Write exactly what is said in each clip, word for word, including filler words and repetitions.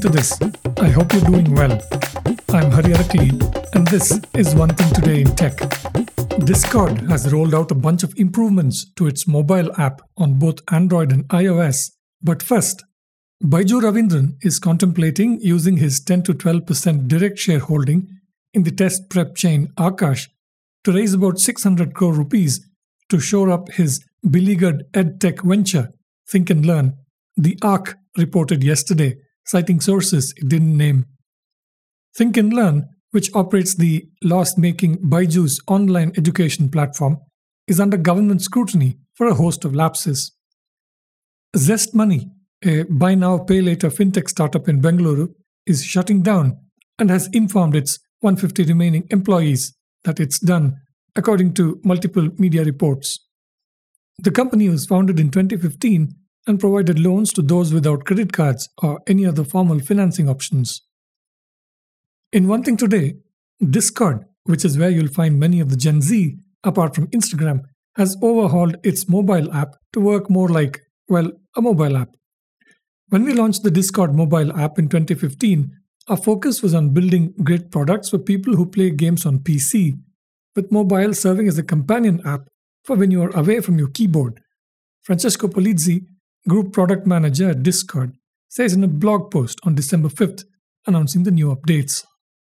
to this. I hope you're doing well. I'm Hari Arakali, and this is One Thing Today in Tech. Discord has rolled out a bunch of improvements to its mobile app on both Android and iOS. But first, Baiju Ravindran is contemplating using his ten to twelve percent direct shareholding in the test prep chain Aakash to raise about six hundred crore rupees to shore up his beleaguered edtech venture, Think and Learn, the Arc reported yesterday, citing sources it didn't name. Think and Learn, which operates the loss-making Baiju's online education platform, is under government scrutiny for a host of lapses. Zest Money, a buy now pay later fintech startup in Bengaluru, is shutting down and has informed its one hundred fifty remaining employees that it's done, according to multiple media reports. The company was founded in twenty fifteen and provided loans to those without credit cards or any other formal financing options. In One Thing Today, Discord, which is where you'll find many of the Gen Z, apart from Instagram, has overhauled its mobile app to work more like, well, a mobile app. When we launched the Discord mobile app in twenty fifteen, our focus was on building great products for people who play games on P C, with mobile serving as a companion app for when you are away from your keyboard. Francesco Polizzi, Group Product Manager at Discord, says in a blog post on December fifth, announcing the new updates.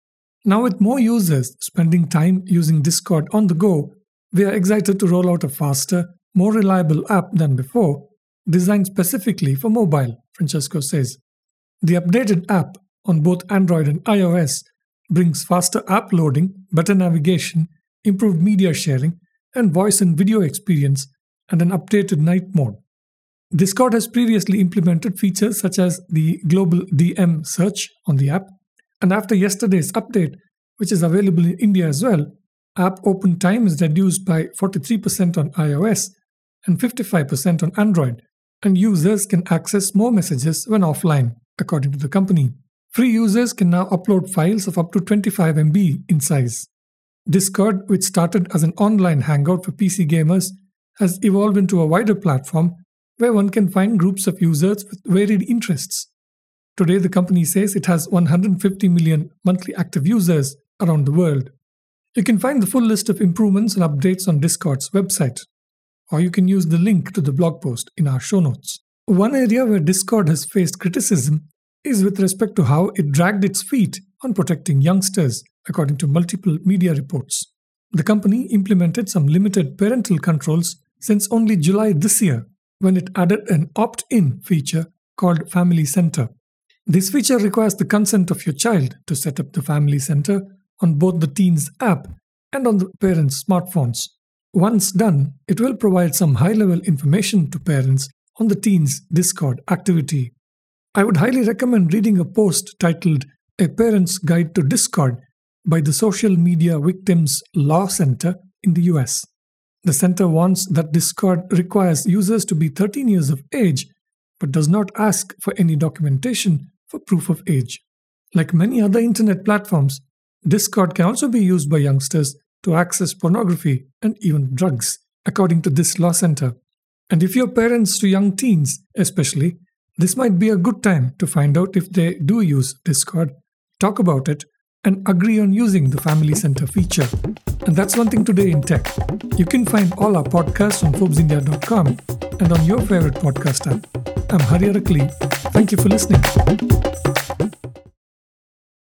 Now with more users spending time using Discord on the go, we are excited to roll out a faster, more reliable app than before, designed specifically for mobile, Francesco says. The updated app on both Android and iOS brings faster app loading, better navigation, improved media sharing, and voice and video experience, and an updated night mode. Discord has previously implemented features such as the global D M search on the app, and after yesterday's update, which is available in India as well, app open time is reduced by forty-three percent on iOS and fifty-five percent on Android, and users can access more messages when offline, according to the company. Free users can now upload files of up to twenty-five megabytes in size. Discord, which started as an online hangout for P C gamers, has evolved into a wider platform where one can find groups of users with varied interests. Today, the company says it has one hundred fifty million monthly active users around the world. You can find the full list of improvements and updates on Discord's website, or you can use the link to the blog post in our show notes. One area where Discord has faced criticism is with respect to how it dragged its feet on protecting youngsters, according to multiple media reports. The company implemented some limited parental controls since only July this year, when it added an opt-in feature called Family Center. This feature requires the consent of your child to set up the Family Center on both the Teens app and on the parents' smartphones. Once done, it will provide some high-level information to parents on the Teens Discord activity. I would highly recommend reading a post titled A Parent's Guide to Discord by the Social Media Victims Law Center in the U S. The center warns that Discord requires users to be thirteen years of age, but does not ask for any documentation for proof of age. Like many other internet platforms, Discord can also be used by youngsters to access pornography and even drugs, according to this law center. And if you're parents to young teens especially, this might be a good time to find out if they do use Discord, talk about it, and agree on using the Family Center feature. And that's One Thing Today in Tech. You can find all our podcasts on Forbes India dot com and on your favorite podcast app. I'm Hari Arakali. Thank you for listening.